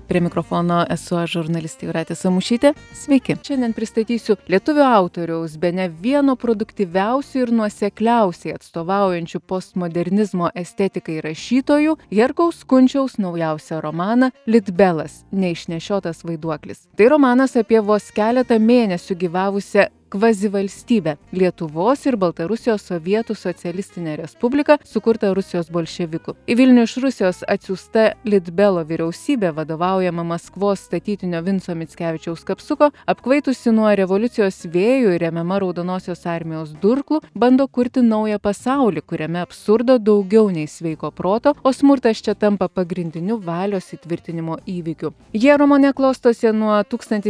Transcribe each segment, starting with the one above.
Prie mikrofono esu aš, žurnalistė Jūratė Samušytė. Sveiki. Šiandien pristatysiu lietuvių autoriaus bene vieno produktyviausių ir nuosekliausiai atstovaujančių postmodernizmo estetikai rašytojų Herkaus Kunčiaus naujausią romaną Litbelas – neišnešiotas vaiduoklis. Tai romanas apie vos keletą mėnesių gyvavusią kvazivalstybę – Lietuvos ir Baltarusijos Sovietų socialistinę respubliką, sukurtą Rusijos bolševikų. Į Vilnių iš Rusijos atsiųsta Litbelo vyriausybė, vadovaujama Maskvos statytinio Vinco Mickevičiaus Kapsuko, apkvaitusi nuo revoliucijos vėjų ir remiama Raudonosios armijos durklų, bando kurti naują pasaulį, kuriame absurdo daugiau nei sveiko proto, o smurtas čia tampa pagrindiniu valios įtvirtinimo įvykiu. Jie romane klostosi nuo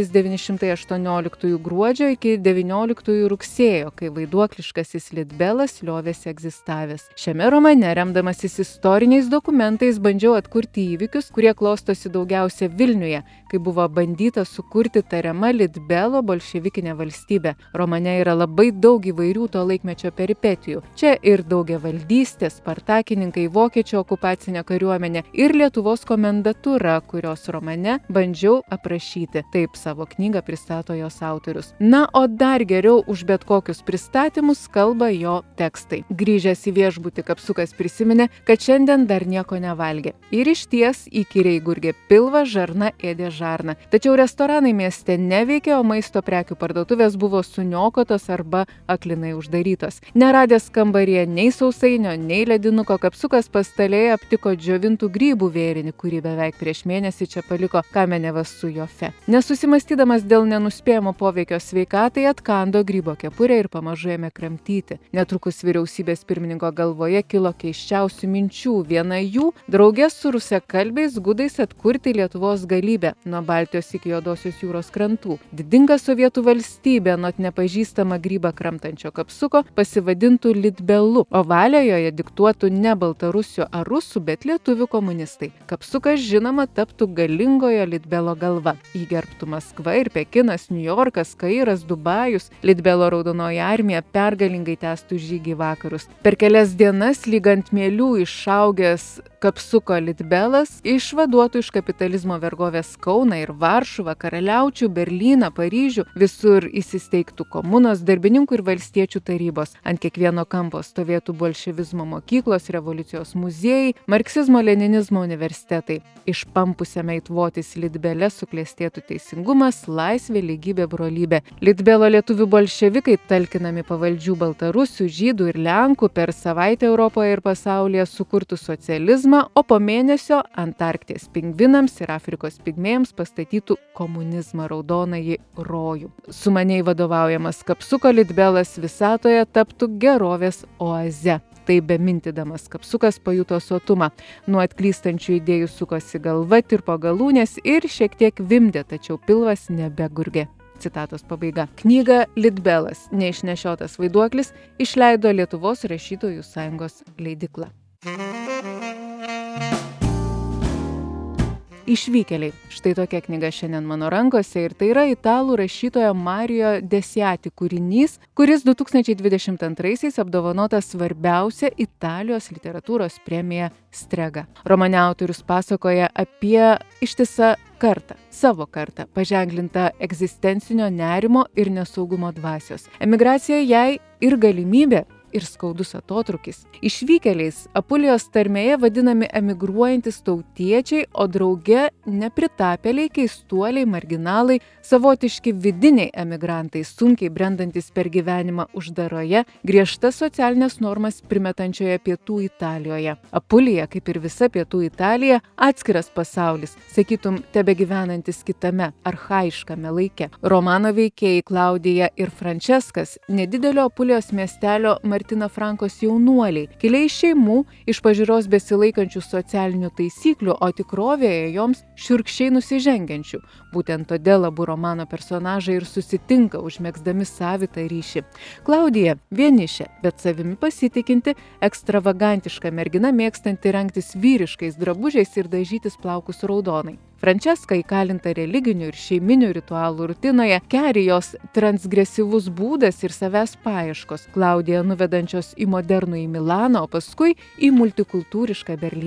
1918 gruodžio iki 19 rugsėjo, kai vaiduokliškasis Litbelas liovėsi egzistavęs. Šiame romane, remdamasis istoriniais dokumentais, bandžiau atkurti įvykius, kurie klostosi daugiausia Vilniuje, kai buvo bandyta sukurti tariama Litbelo bolševikinė valstybė. Romane yra labai daug įvairių to laikmečio peripetijų. Čia ir daugiavaldystė, spartakininkai, vokiečių okupacinė kariuomenė ir Lietuvos komendatūra, kurios romane bandžiau aprašyti. Taip savo knygą pristato jos autorius. Na, o dar geriau už bet kokius pristatymus kalba jo tekstai. Grįžęs į viešbutį, Kapsukas prisiminė, kad šiandien dar nieko nevalgė. Ir išties įkyriai gurgė pilvą, žarna ėdė žarną. Tačiau restoranai mieste neveikė, o maisto prekių parduotuvės buvo suniokotos arba aklinai uždarytos. Neradęs kambaryje nei sausainio, nei ledinuko, Kapsukas pastalėje aptiko džiovintų grybų vėrinį, kurį beveik prieš mėnesį čia paliko Kamenevas su Jofe. Nesusimastydamas dėl nenuspėjamo poveikio sveikatai, atkando grybo kepurę ir pamažu ėmė kramtyti. Netrukus vyriausybės pirmininko galvoje kilo keisčiausių minčių. Viena jų – drauge su rusakalbiais gudais atkurti Lietuvos galybę nuo Baltijos iki Juodosios jūros krantų. Didinga sovietų valstybė, anot nepažįstama grybą kramtančio Kapsuko, pasivadintų Litbelu, o valią joje diktuotų ne baltarusių ar rusų, bet lietuvių komunistai. Kapsukas, žinoma, taptų galingojo Litbelo galva. Jį gerbtų Maskva ir Pekinas, Niujorkas, Kairas, Dubajus. Litbelo raudonoji armija pergalingai tęstų žygį vakarus. Per kelias dienas, lyg ant mielių išaugęs Kapsuko Litbelas, išvaduotų iš kapitalizmo vergovės Kauną ir Varšuvą, karaliaučių, Berlyną, Paryžių, visur įsisteigtų komunos, darbininkų ir valstiečių tarybos. Ant kiekvieno kampo stovėtų bolševizmo mokyklos, revoliucijos muziejai, marksizmo-leninizmo universitetai. Išpampusiame įtvotis Litbele suklestėtų teisingumas, laisvė, lygybė, brolybė. Litbelo lietuvių bolševikai, talkinami pavaldžių baltarusių, žydų ir lenkų, per savaitę Europoje ir pasaulyje sukurtų socializmą, o po mėnesio Antarkties pingvinams ir Afrikos pigmėjams pastatytų komunizmą, raudonąjį rojų. Sumaniai vadovaujamas Kapsuko Litbelas visatoje taptų gerovės oaze. Tai bemintidamas Kapsukas pajuto sotumą. Nuo atklystančių idėjų sukosi galva, tirpo galūnės ir šiek tiek vimdė, tačiau pilvas nebegurgė. Citatos pabaiga. Knygą Litbelas – neišnešiotas vaiduoklis išleido Lietuvos rašytojų sąjungos leidykla. Išvykėliai. Štai tokia knyga šiandien mano rankose ir tai yra italų rašytojo Mario Desiati kūrinys, kuris 2022 apdovanotas svarbiausia Italijos literatūros premija Strega. Romane autorius pasakoja apie ištisą kartą, savo kartą, paženklintą egzistencinio nerimo ir nesaugumo dvasios. Emigracija jai ir galimybė, ir skaudus atotrūkis. Išvykėliais Apulijos tarmėje vadinami emigruojantis tautiečiai, o drauge nepritapėliai, keistuoliai, marginalai, savotiški vidiniai emigrantai, sunkiai brendantis per gyvenimą uždaroje, griežtas socialinės normas primetančioje pietų Italijoje. Apulija, kaip ir visa pietų Italija, atskiras pasaulis, sakytum, tebegyvenantis kitame, archaiškame laike. Romano veikėjai Klaudija ir Franceskas, nedidelio Apulijos miestelio Martina Frankos jaunuoliai, kilę iš šeimų, iš pažiūros besilaikančių socialinių taisyklių, o tikrovėje joms šiurkščiai nusižengiančių. Būtent todėl abu romano personažai ir susitinka, užmegzdami savitą ryšį. Klaudija vienišė, bet savimi pasitikinti, ekstravagantiška mergina, mėgstanti rengtis vyriškais drabužiais ir dažytis plaukus raudonai. Franceska įkalinta religinių ir šeiminių ritualų rutinoje, keri jos transgresyvus būdas ir savęs paieškos, Klaudiją nuvedančios į modernų į Milaną, o paskui į multikultūrišką Berlyną.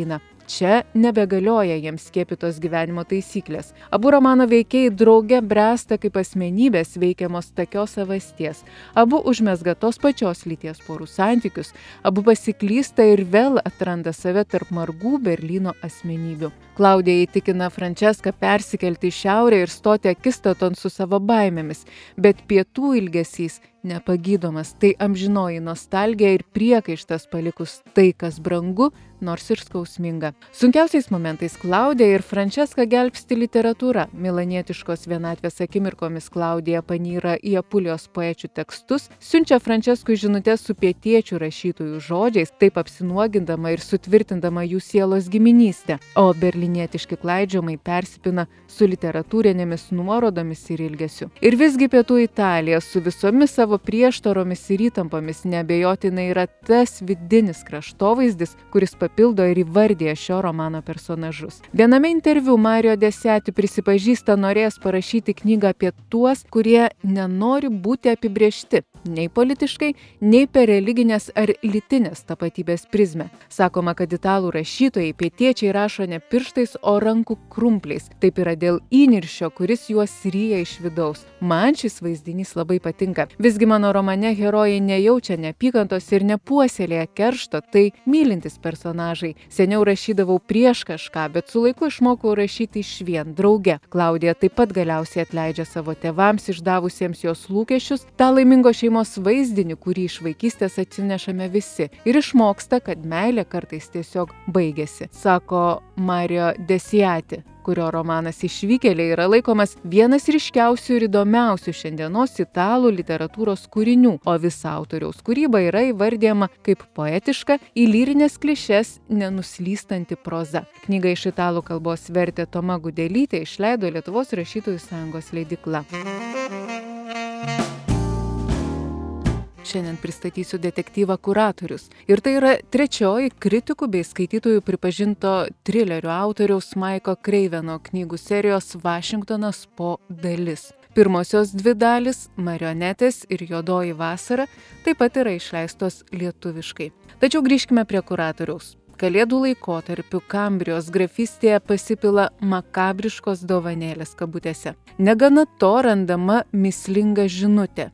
Čia nebegalioja jiems skiepytos gyvenimo taisyklės. Abu romano veikėjai drauge bręsta kaip asmenybės veikiamos takios savasties. Abu užmezga tos pačios lyties porų santykius, abu pasiklysta ir vėl atranda save tarp margų Berlyno asmenybių. Klaudija įtikina Franceską persikelti į šiaurę ir stoti akistaton su savo baimėmis, bet pietų ilgesys nepagydomas, tai amžinoji nostalgija ir priekaištas palikus tai, kas brangu, nors ir skausminga. Sunkiausiais momentais Klaudija ir Franceska gelbsti literatūra. Milanietiškos vienatvės akimirkomis Klaudija panyra į Apulijos poečių tekstus, siunčia Franceskui žinutes su pietiečių rašytojų žodžiais, taip apsinuogindama ir sutvirtindama jų sielos giminystę, o berlinietiški klaidžiojimai persipina su literatūrinėmis nuorodomis ir ilgesiu. Ir visgi Pietų Italija su visomis savo prieštaromis ir įtampomis neabejotinai yra tas vidinis kraštovaizdis, kuris papildo ir įvardyja šio romano personažus. Viename interviu Mario Desiati prisipažįsta norėjęs parašyti knygą apie tuos, kurie nenori būti apibrėžti nei politiškai, nei per religinės ar lytinės tapatybės prizmę. Sakoma, kad italų rašytojai pietiečiai rašo ne pirštais, o rankų krumpliais. Taip yra dėl įniršio, kuris juos ryja iš vidaus. Man šis vaizdinys labai patinka. Visgi mano romane herojai nejaučia neapykantos ir nepuoselėja keršto, tai mylintys personažai. Seniau rašydavau prieš kažką, bet su laiku išmokau rašyti išvien, drauge. Klaudija taip pat galiausiai atleidžia savo tėvams išdavusiems jos lūkesčius, tą laimingo šeimos vaizdinį, kurį iš vaikystės atsinešame visi, ir išmoksta, kad meilė kartais tiesiog baigėsi, sako Mario Desiati, kurio romanas Išvykėliai yra laikomas vienas ryškiausių ir įdomiausių šiandienos italų literatūros kūrinių, o visa autoriaus kūryba yra įvardyjama kaip poetiška, į lyrinės klišes nenuslystanti proza. Knygą iš italų kalbos vertė Toma Gudelytė, išleido Lietuvos rašytojų sąjungos leidykla. Šiandien pristatysiu detektyvą Kuratorius. Ir tai yra trečioji kritikų bei skaitytojų pripažinto trilerio autoriaus Maiko Kreiveno knygų serijos Vašingtonas po dalis. Pirmosios dvi dalys, Marionetės ir Juodoji vasara, taip pat yra išleistos lietuviškai. Tačiau grįžkime prie Kuratoriaus. Kalėdų laikotarpiu Kambrijos grafystėje pasipila makabriškos dovanėlės kabutėse. Negana to randama mįslinga žinutė.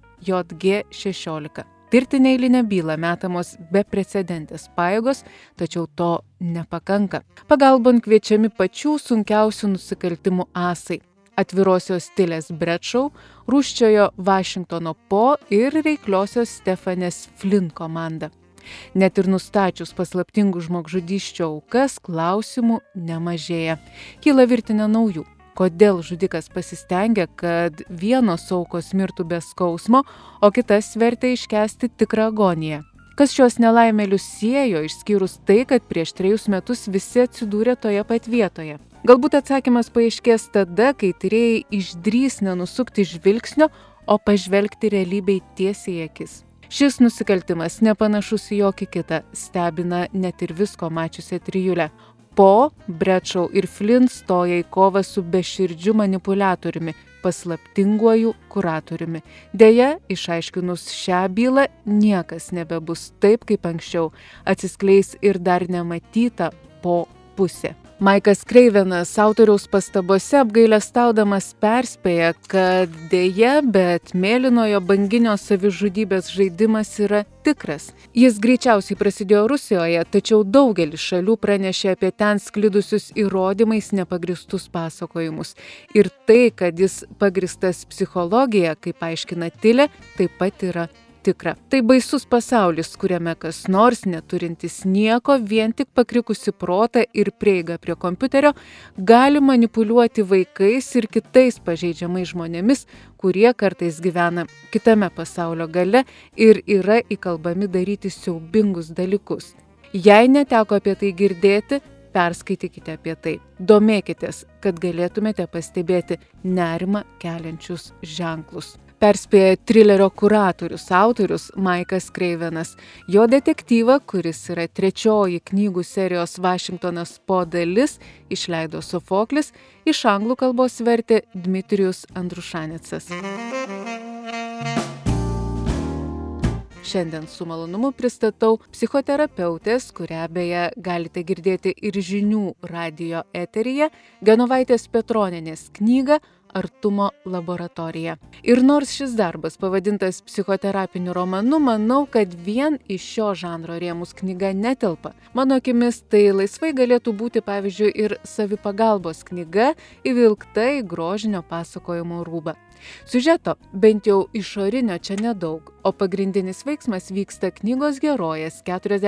JG16. Tirti neeilinę bylą metamos beprecedentės pajėgos, tačiau to nepakanka. Pagalbon kviečiami pačių sunkiausių nusikaltimų asai. Atvirosios Tilės Bradshaw, rūsčiojo Vašingtono Po ir reikliosios Stefanės Flynn komanda. Net ir nustačius paslaptingų žmogžudysčių aukas, klausimų nemažėja. Kyla virtinė naujų. Kodėl žudikas pasistengia, kad vienos aukos mirtų be skausmo, o kitas vertė iškęsti tikrą agoniją? Kas šios nelaimėlius siejo, išskyrus tai, kad prieš 3 metus visi atsidūrė toje pat vietoje? Galbūt atsakymas paaiškės tada, kai tyrėjai išdrįs nenusukti žvilgsnio, o pažvelgti realybei tiesiai į akis. Šis nusikaltimas nepanašus į jokį kitą, stebina net ir visko mačiusią trijulę. Po, Bradshaw ir Flynn stoja į kovą su beširdžiu manipuliatoriumi, paslaptinguoju kuratoriumi. Deja, išaiškinus šią bylą, niekas nebebus taip, kaip anksčiau. Atsiskleis ir dar nematyta Po pusė. Maikas Kreivenas autoriaus pastabose apgailestaudamas perspėja, kad deja, bet mėlynojo banginio savižudybės žaidimas yra tikras. Jis greičiausiai prasidėjo Rusijoje, tačiau daugelis šalių pranešė apie ten sklidusius įrodymais nepagristus pasakojimus. Ir tai, kad jis pagristas psichologija, kaip aiškina Tilė, taip pat yra tikra. Tai baisus pasaulis, kuriame kas nors, neturintis nieko, vien tik pakrikusi protą ir prieigą prie kompiuterio, gali manipuliuoti vaikais ir kitais pažeidžiamais žmonėmis, kurie kartais gyvena kitame pasaulio gale ir yra įkalbami daryti siaubingus dalykus. Jei neteko apie tai girdėti, perskaitykite apie tai. Domėkitės, kad galėtumėte pastebėti nerimą keliančius ženklus. Perspėja trilerio Kuratorius autorius Maikas Kreivenas. Jo detektyvą, kuris yra trečioji knygų serijos Vašingtonas po dalis, išleido Sofoklis, iš anglų kalbos vertė Dmitrijus Andrušanecas. Šiandien su malonumu pristatau psichoterapeutės, kurią beje galite girdėti ir žinių radijo eteryje, Genovaitės Petronienės knygą Artumo laboratorija. Ir nors šis darbas pavadintas psichoterapiniu romanu, manau, kad vien iš šio žanro rėmus knyga netelpa. Mano akimis tai laisvai galėtų būti, pavyzdžiui, ir savipagalbos knyga įvilkta į grožinio pasakojimo rūbą. Siužeto, bent jau išorinio, čia nedaug, o pagrindinis veiksmas vyksta knygos herojės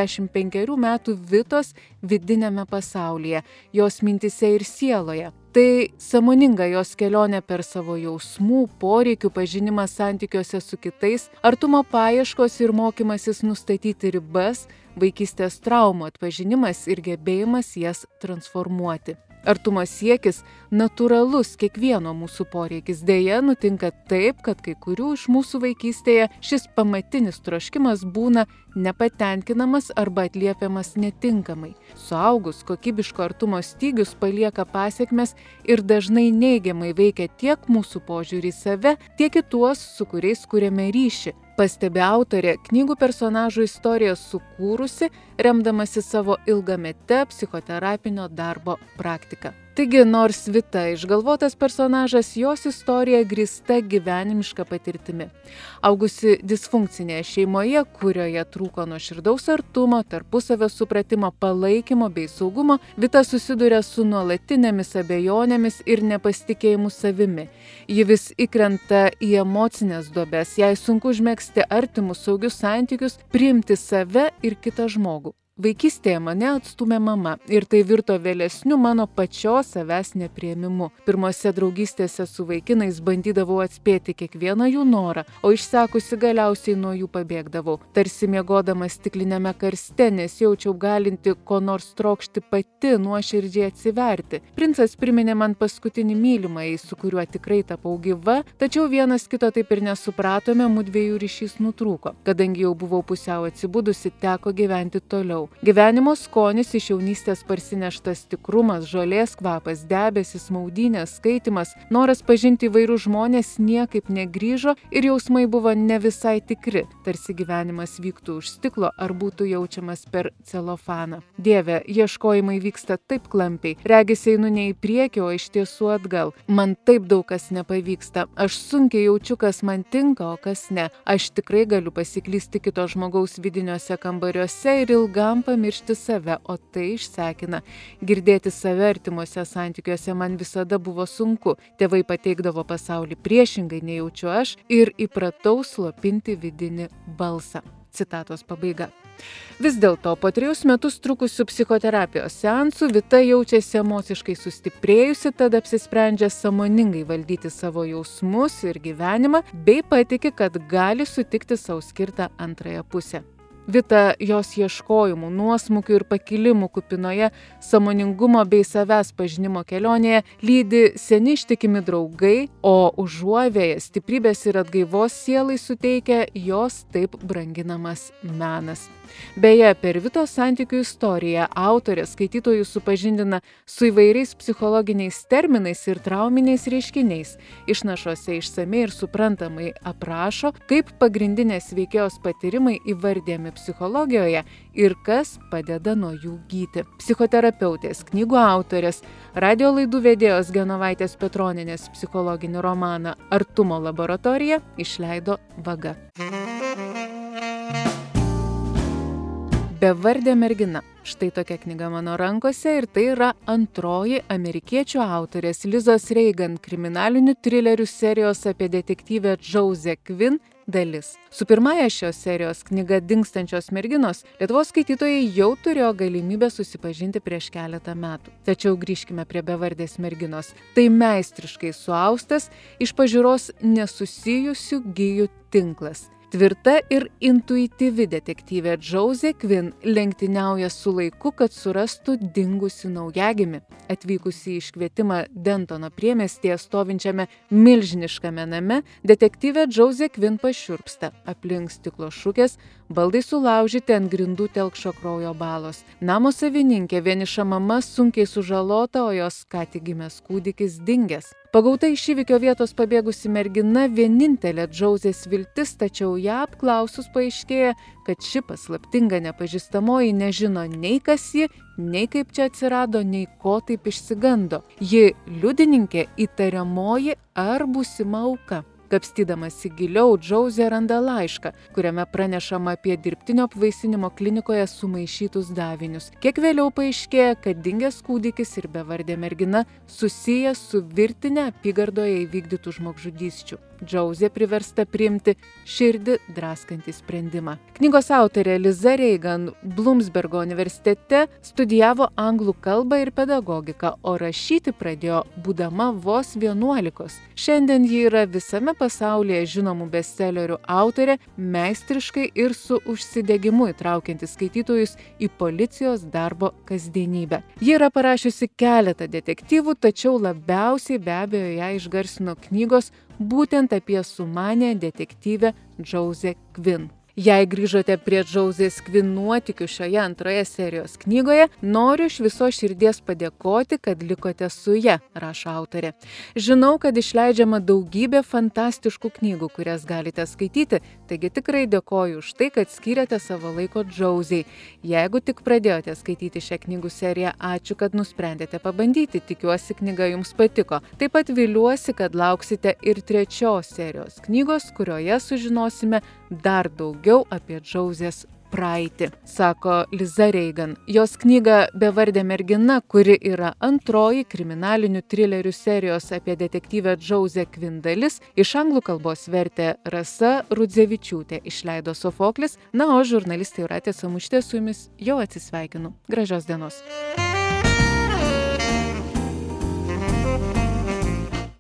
45 metų Vitos vidinėme pasaulyje, jos mintyse ir sieloje. Tai sąmoninga jos kelionė per savo jausmų, poreikių pažinimą santykiuose su kitais, artumo paieškos ir mokymasis nustatyti ribas, vaikystės traumų atpažinimas ir gebėjimas jas transformuoti. Artumo siekis natūralus kiekvieno mūsų poreikis. Deja, nutinka taip, kad kai kurių iš mūsų vaikystėje šis pamatinis troškimas būna nepatenkinamas arba atliepiamas netinkamai. Suaugus kokybiško artumo stygius palieka pasekmes ir dažnai neigiamai veikia tiek mūsų požiūrį į save, tiek į tuos, su kuriais kuriame ryšį. Pastebi autorė knygų personažų istoriją sukūrusi, remdamasi savo ilgamete psichoterapinio darbo praktika. Taigi, nors Vita išgalvotas personažas, jos istorija grįsta gyvenimiška patirtimi. Augusi disfunkcinėje šeimoje, kurioje trūko nuoširdaus artumo, tarpusavio supratimo, palaikymo bei saugumo, Vita susiduria su nuolatinėmis abejonėmis ir nepasitikėjimu savimi. Ji vis įkrenta į emocinės duobes, jai sunku užmegzti artimus saugius santykius, priimti save ir kitą žmogų. Vaikystėje mane atstūmė mama ir tai virto vėlesniu mano pačios savęs nepriėmimu. Pirmose draugystėse su vaikinais bandydavau atspėti kiekvieną jų norą, o išsekusi galiausiai nuo jų pabėgdavau. Tarsi miegodama stiklinėme karste, nesijaučiau galinti ko nors trokšti pati nuoširdžiai atsiverti. Princas priminė man paskutinį mylimąjį, su kuriuo tikrai tapau gyva, tačiau vienas kito taip ir nesupratome, mudviejų ryšys nutrūko. Kadangi jau buvau pusiau atsibudusi, teko gyventi toliau. Gyvenimo skonis, iš jaunystės parsineštas tikrumas, žolės kvapas, debesis, maudynės, skaitimas, noras pažinti įvairių žmonės niekaip negrįžo ir jausmai buvo ne visai tikri, tarsi gyvenimas vyktų už stiklo ar būtų jaučiamas per celofaną. Dieve, ieškojimai vyksta taip klampiai, regis einu ne į priekį, o iš tiesų atgal. Man taip daug kas nepavyksta, aš sunkiai jaučiu, kas man tinka, o kas ne. Aš tikrai galiu pasiklysti kito žmogaus vidiniuose kambariuose ir ilgam pamiršti save, o tai išsekina. Girdėti save artimuose santykiuose man visada buvo sunku. Tėvai pateikdavo pasaulį priešingai nei jaučiu aš ir įpratau slopinti vidinį balsą. Citatos pabaiga. Vis dėlto, po 3 metus trukusių psichoterapijos seansų Vita jaučiasi emociškai sustiprėjusi, tad apsisprendžia sąmoningai valdyti savo jausmus ir gyvenimą, bei patiki, kad gali sutikti sau skirtą antrąją pusę. Vita jos ieškojimų, nuosmukių ir pakilimų kupinoje sąmoningumo bei savęs pažinimo kelionėje lydi seni ištikimi draugai, o užuovėja stiprybės ir atgaivos sielai suteikia jos taip branginamas menas. Beje, per Vitos santykių istoriją autorė skaitytojų supažindina su įvairiais psichologiniais terminais ir trauminiais reiškiniais. Išnašose išsamei ir suprantamai aprašo, kaip pagrindinės veikėjos patyrimai įvardijami psichologijoje ir kas padeda nuo jų gyti. Psichoterapeutės, knygų autorės, radijo laidų vedėjos Genovaitės Petronienės psichologinį romaną Artumo laboratorija išleido Vaga. Bevardė mergina. Štai tokia knyga mano rankose ir tai yra antroji amerikiečių autorės Lizos Reagan kriminalinių trilerių serijos apie detektyvę Džauzę Kvin dalis. Su pirmąja šios serijos knyga Dingstančios merginos Lietuvos skaitytojai jau turėjo galimybę susipažinti prieš keletą metų. Tačiau grįžkime prie Bevardės merginos. Tai meistriškai suaustas, iš pažiūros nesusijusių gijų tinklas. Tvirta ir intuityvi detektyvė Džauzė Kvin lenktyniauja su laiku, kad surastų dingusį naujagimį. Atvykusi į iškvietimą Dentono priemiestyje stovinčiame milžiniškame name, detektyvė Džauzė Kvin pašiurpsta. Aplink stiklo šukės, baldai sulaužyti, ant grindų telkšo kraujo balos. Namo savininkė, vieniša mama, sunkiai sužalota, o jos ką tik gimęs kūdikis dingęs. Pagauta iš įvykio vietos pabėgusi mergina vienintelė Džauzės viltis, tačiau ją apklausus paaiškėja, kad ši paslaptinga nepažįstamoji nežino nei kas ji, nei kaip čia atsirado, nei ko taip išsigando. Ji liudininkė, įtariamoji ar būsima auka. Kapstydamasi giliau, Džauzė randa laišką, kuriame pranešama apie dirbtinio apvaisinimo klinikoje sumaišytus davinius. Kiek vėliau paaiškėja, kad dingęs kūdikis ir bevardė mergina susiję su virtinė apygardoje įvykdytų žmogžudysčių. Džauzė priversta priimti širdį draskantį sprendimą. Knygos autorė Liza Reagan Bloomsburgo universitete studijavo anglų kalbą ir pedagogiką, o rašyti pradėjo būdama vos 11. Šiandien ji yra visame pasaulyje žinomų bestselerių autorė, meistriškai ir su užsidegimu įtraukianti skaitytojus į policijos darbo kasdienybę. Ji yra parašiusi keletą detektyvų, tačiau labiausiai be abejo ją išgarsino knygos būtent apie sumanę detektyvę Džauzę Kvin. Jei grįžote prie Džauzės Kvin nuotykių šioje antroje serijos knygoje, noriu iš viso širdies padėkoti, kad likote su ja, rašo autorė. Žinau, kad išleidžiama daugybė fantastiškų knygų, kurias galite skaityti, taigi tikrai dėkoju už tai, kad skyrėte savo laiko Džauzei. Jeigu tik pradėjote skaityti šią knygų seriją, ačiū, kad nusprendėte pabandyti, tikiuosi knyga jums patiko. Taip pat viliuosi, kad lauksite ir trečios serijos knygos, kurioje sužinosime dar daugiau apie Džauzės praeitį, sako Liza Reagan. Jos knyga Bevardė mergina, kuri yra antroji kriminalinių trilerių serijos apie detektyvę Džauzę Kvin dalis, iš anglų kalbos vertė Rasa Rudzevičiūtė, išleido Sofoklis, na o žurnalistė Jūratė Samušytė su jumis jau atsisveikinu. Gražios dienos.